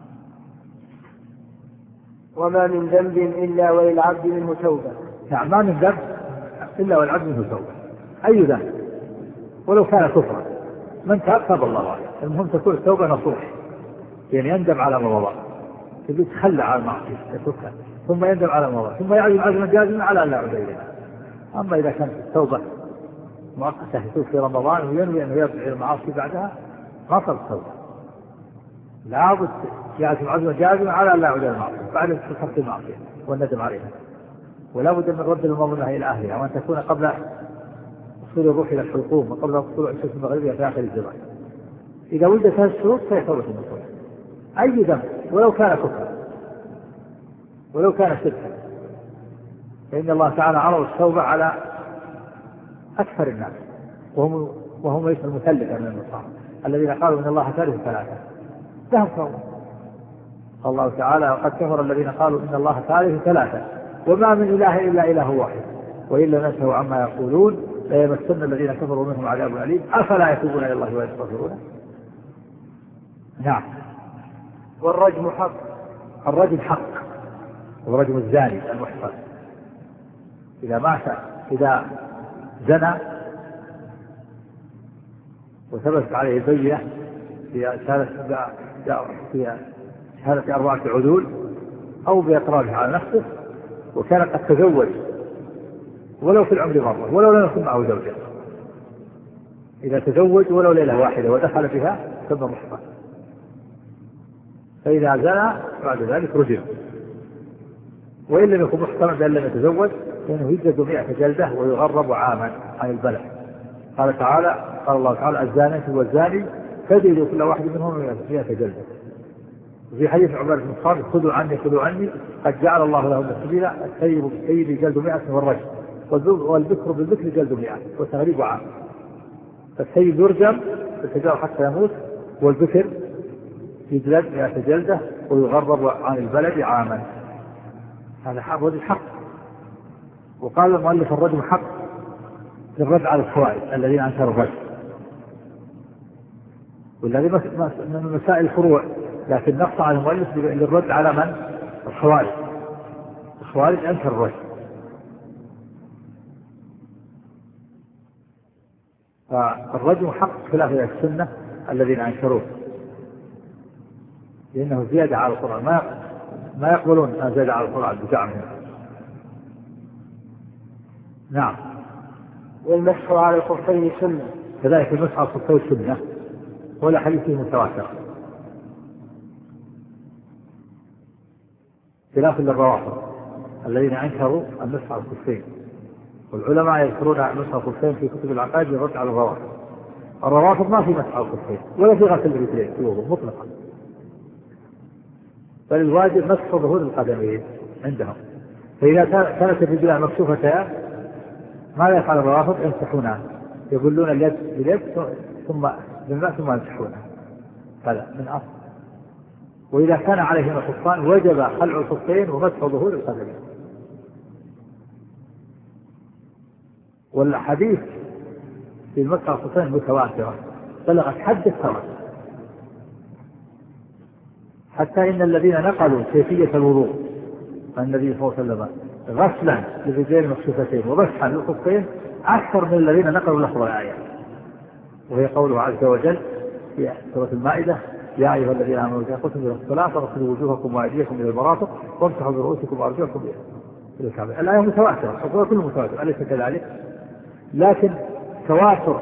وما من ذنب إلا وللعبد منه توبة. نعم، ما من ذنب إلا والعبد منه توبة، أي ذنب ولو كان كفرا من تاب الله عليه. المهم تكون التوبة نصوح، يعني يندم على ما مضى، يتخلى عن المعصية يتركها ثم يندم على ما مضى ثم يعزم عزما جازما على أن لا يعود إليها. أما إذا كانت التوبة مؤقتة يتوب في رمضان وينوي أنه يرجع إلى المعاصي بعدها ما صار التوبة، لابد يعزم عزما جازما على أن لا يعود إلى المعصية بعد ترك المعصية والندم عليها، ولا بد من رد المظلمة إلى أهلها، وأن تكون قبل وصول الروح إلى الحلقوم وقبل طلوع الشمس المغربية في آخر الزمان. إذا وجدت هذه الشروط فهي توبة النصوح، أي ذنب ولو كان كفرا ولو كان شركا، فإن الله تعالى عرض التوبة على أكثر الناس وهم ليس المثلثة من النصارى الذين قالوا إن الله ثالث ثلاثة، لهم توبة. الله تعالى وقد كفر الذين قالوا إن الله ثالث ثلاثة وما من إله إلا إله واحد وإن لم ينتهوا عما يقولون ليمسن الذين كفروا منهم عذاب أليم أفلا يتوبون إلى الله ويستغفرونه. نعم. والرجم حق. الرجم حق، والرجم الزاني المحصن إذا مات إذا زنى وثبت عليه بينة في شهادة 4 عدول أو بإقراره على نفسه وكان قد تزوج ولو في العمر مرة ولو لم يكن معه زوجة، إذا تزوج ولو ليلة واحدة ودخل بها ثم محصن، فإذا زنى بعد ذلك رجم، وإن لم يكن محصنا بأن لم يتزوج فإنه يجلد 100 جلدة ويغرب عاما عن البلد. قال الله تعالى الزانية والزاني فاجلدوا كل واحد منهم 100 جلدة. وفي حديث عمر بن الخطاب خذوا عني قد جعل الله لهم السبيل السيب بالسيب جلد 100 والرجم والبكر بالبكر جلد 100 وتغريب عام. فالسيب يرجم بالتجار حتى يموت، والبكر يجلد 100 جلدة ويغرب عن البلد عاما. هذا حق. وقال المؤلف الرجم حق للرد على الخوارج الذين أنكروا الرجم، والذي من مسائل الفروع، لكن نقص على المؤلف للرد على من؟ الخوارج أنكر الرجم. فالرجم حق خلاف السنة الذين أنكروه، لأنه زيادة على القرآن، ما يقبلون أن زيادة على القرآن بزعمهم. نعم. والمسح على الخفين سنة. كذلك المسح على الخفين سنة ولا حديث متواتر، خلاف للروافض الذين أنكروا المسح على الخفين، والعلماء يذكرون مسح على الخفين في كتب العقائد للرد على الروافض. الروافض ما في مسح على الخفين ولا في غسل الرجلين في الوضوء مطلقا، بل الواجب مسح ظهور القدمين عندهم. فإذا كانت الرجلان مكشوفتان ماذا يفعل الروافض؟ يمسحونها، يقولون اليد باليد ثم بالماء ثم يمسحونها، هذا من أصل. وإذا كان عليهما خفان وجب خلع الخفين ومسح ظهور القدمين. والحديث في المسح على الخفين متواترة بلغت حد التواتر، حتى إن الذين نقلوا كيفية الوضوء عن النبي صلى الله عليه وسلم غسلا للرجلين المكشوفتين ومسحا للخفين أكثر من الذين نقلوا لفظ الآية، وهي قوله عز وجل في سورة المائدة: يا أيها الذين آمنوا إذا قمتم إلى الصلاة فاغسلوا وجوهكم وأيديكم إلى المرافق وامسحوا برؤوسكم وأرجلكم إلى الكعبين. الآية متواترة، القرآن كله متواتر، أليس كذلك؟ لكن تواتر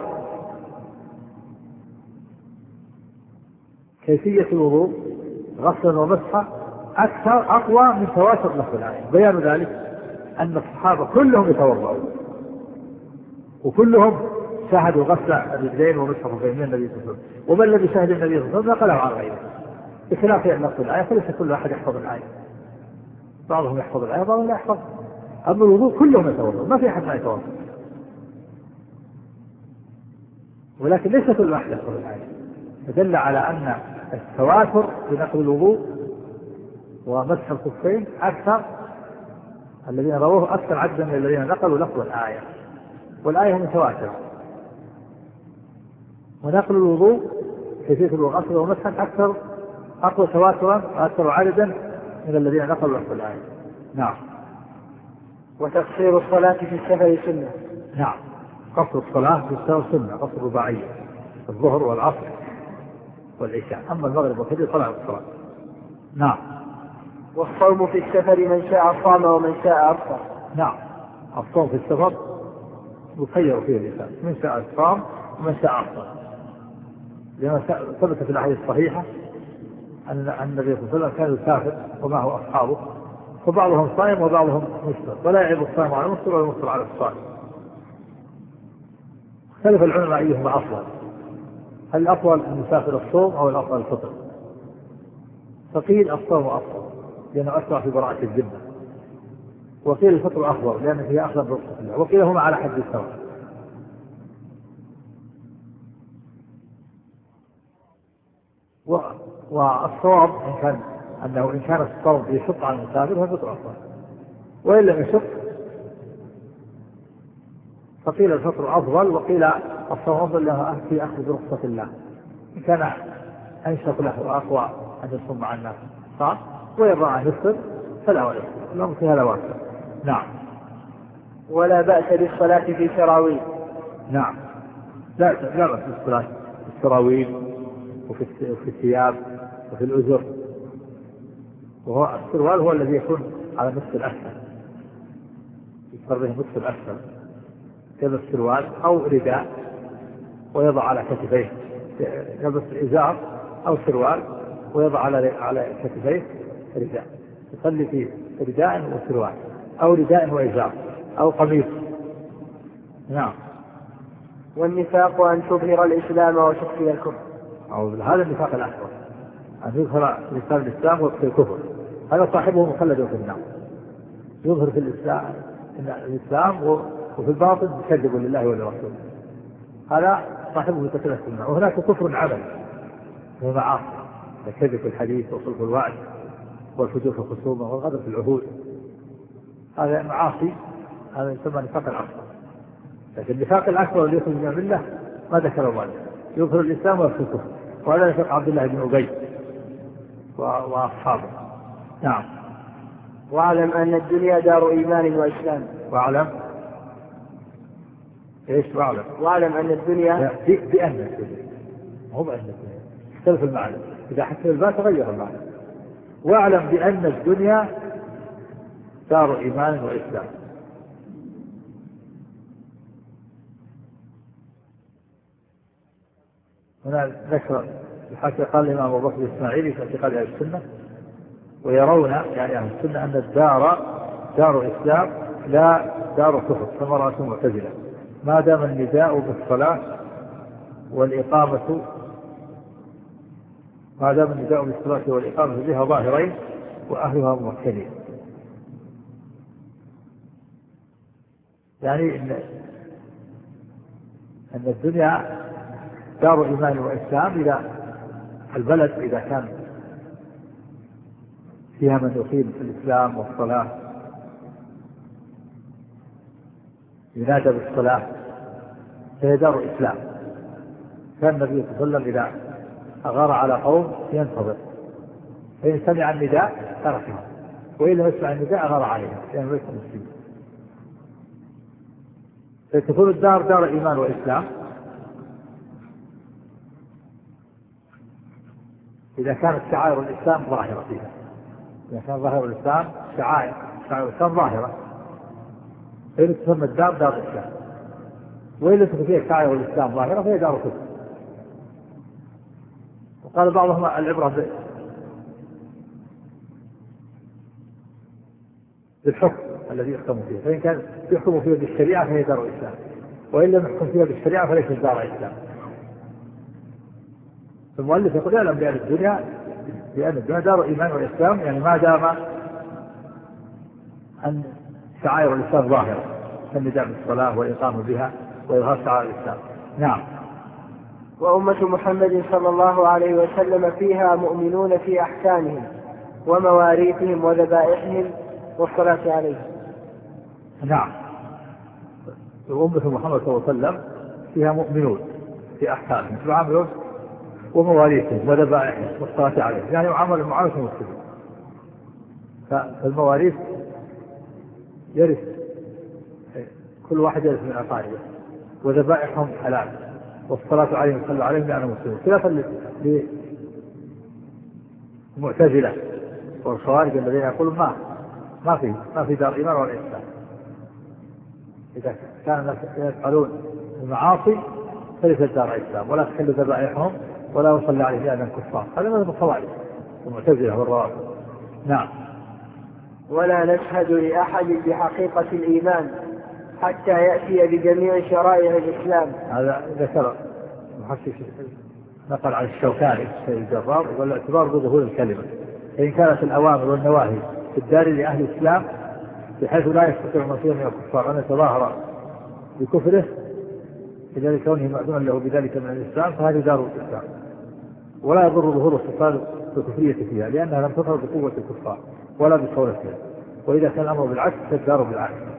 كيفية الوضوء غسلا ومسحا أكثر أقوى من تواتر لفظ الآية. بيان ذلك أن الصحابة كلهم يتوضؤون وكلهم شاهدوا غسل الرجلين ومسح الخفين من النبي صلى الله عليه وسلم، ومن الذي شاهد النبي صلى الله عليه وسلم نقله عن غيره، بخلاف لفظ الآية فليس كل أحد يحفظ الآية، بعضهم يحفظ الآية بعضهم لا يحفظ. أما الوضوء كلهم يتوضؤون، ما في أحد ما يتوضأ، ولكن ليس كل أحد يحفظ الآية، فدل على أن التواتر في نقل الوضوء ومسح الخفين أكثر، الذين رووه أكثر عددا من الذين نقلوا لفظ الآية، والآية متواترة. ونقل الوضوء كيفية الغسل ومسحا أكثر أقوى تواترا وأكثر عددا من الذين نقلوا لفظ الآية. نعم. وتقصير الصلاة في السفر سنة. نعم، قصر الصلاة في السفر سنة، قصر رباعية، الظهر والعصر والعشاء، أما المغرب والفجر طلع الصلاة. نعم. والصوم في السفر من شاء صام ومن شاء أفطر. نعم، الصوم في السفر مخير فيه الإنسان، من شاء صام ومن شاء أفطر، لما ثبت في الأحاديث الصحيحة أن النبي صلى الله عليه وسلم كان يسافر ومعه أصحابه، فبعضهم صائم وبعضهم مفطر، ولا يعيب الصائم على المفطر ولا المفطر على الصائم. اختلف العلماء أيهما أفضل، هل الأفضل أن يسافر الصوم أو الأفضل الفطر؟ فقيل الصوم أفضل لأنه أسرع في براءة الذمة، وقيل الفطر أفضل لأنه هي أخذ برخصة الله، وقيل هما على حد السواء. والصواب إن كان الصوم يشق على المسافر فالفطر أفضل، وإن لم يشق فقيل الفطر أفضل، وقيل الصوم أفضل له في أخذ برخصة الله، إن كان أنشط له وأقوى أن يصوم مع الناس صار، ويرى أن يفطر فلا ولا يفطر، الأمر في هذا واسع. نعم. ولا بأس بالصلاة في سراويل. نعم، لا بأس بالصلاة في السراويل وفي الثياب وفي الأزر، وهو السروال هو الذي يكون على نصف الأسفل، يفرغ نصف الأسفل يلبس سروال أو رداء ويضع على كتفيه، يلبس إزار أو سروال ويضع على كتفيه رداء، يصلي في رداء وسروال أو رداء وإزار أو قميص. نعم. والنفاق أن تظهر الإسلام وتخفي الكفر. هذا النفاق الأكبر، أن يظهر لسان الإسلام ويخفي الكفر، هذا صاحبه مخلد في النار، يظهر في الإسلام وفي الباطن يكذب لله ولرسوله، هذا صاحبه متكلف في النار. وهناك كفر عمل ومعاصي، الكذب في الحديث وصلح الوعد والفجور في الخصومة والغدر في العهود، هذا معاصي، هذا يسمى النفاق الأكبر. لكن النفاق الأكبر اللي يخرج من الله ما ذكر ذلك، يظهر الإسلام ويخفي الكفر، وهذا نفاق عبد الله بن أبي وأصحابه. نعم. واعلم أن الدنيا دار إيمان وإسلام. واعلم ايش؟ واعلم أن الدنيا بأن الدنيا، هو بأن الدنيا اختلف المعنى، إذا حسن الباء تغير المعنى. واعلم بأن الدنيا دار إيمان وإسلام. هنا ذكر حتى قال الإمام أبو بكر الإسماعيلي في اعتقاد أهل السنة ويرون يعني أهل السنة أن الدار دار إسلام لا دار كفر كما رأت المعتزلة ما دام النداء بالصلاة والإقامة بها ظاهرين وأهلها ممكنين. يعني أن الدنيا دار إيمان وإسلام إذا البلد إذا كان فيها من يقيم في الإسلام والصلاة ينادى بالصلاة فهي دار إسلام. كان النبي صلى الله عليه وسلم إذا أغار على قوم ينتظر فإن سمع النداء تركهم وإن لم يسمع النداء أغار عليهم لأنه ليس مسلم. فتكون الدار دار إيمان وإسلام إذا كانت شعائر الإسلام ظاهرة فيها. إذا كان ظاهر الإسلام شعائر الإسلام ظاهرة فإن تسمى الدار دار الإسلام وإن لم تكن فيها شعائر الإسلام ظاهرة فهي دار كفر. وقال بعضهم العبرة بالحكم الذي يحكم فيه فإن كان يحكم فيه بالشريعة فهي دار الإسلام وإن لم يحكم فيها بالشريعة فليست دار الإسلام. المؤلف يقول يعلم بأن الدنيا دار إيمان والإسلام يعني ما دام أن شعائر الإسلام ظاهرة كالنداء بالصلاة والإقامة بها وإظهار شعائر الإسلام. نعم. وأمة محمد صلى الله عليه وسلم فيها مؤمنون في أحكامهم ومواريثهم وذبائحهم والصلاة عليهم. نعم. وأمة محمد صلى الله عليه وسلم فيها مؤمنون في أحكامهم يعاملون ومواريثهم وذبائحهم والصلاة عليهم يعني معاملة المسلمين. فالمواريث يرث كل واحد يرث من أقاربه وذبائحهم حلال والصلاة عليهم صلى عليهم لأنهم مسلمون خلافا للمعتزلة والخوارج الذين يقولون ما في دار إيمان ولا إسلام. إذا كان الناس يفعلون المعاصي فليست دار إسلام ولا تحل ذبائحهم ولا يصلى عليهم لأنهم كفار. هذا مذهب الخوارج والمعتزلة والروافض. نعم. ولا نشهد لأحد بحقيقة الإيمان حتى يأتي بجميع شرائع الإسلام. هذا ذكر محشش نقل عن الشوكاني في الجرار والاعتبار بظهور الكلمة إن كانت الأوامر والنواهي في الدار لأهل الإسلام بحيث لا يستطيع المسيح من الكفار أن يتظاهر بكفره لذلك كونه مأذونا له بذلك من الإسلام فهذه دار الإسلام ولا يضر ظهور الخصال بالكفرية فيها لأنها لم تظهر بقوة الكفار ولا بصورتها. وإذا كان الأمر بالعكس فالدار بالعكس.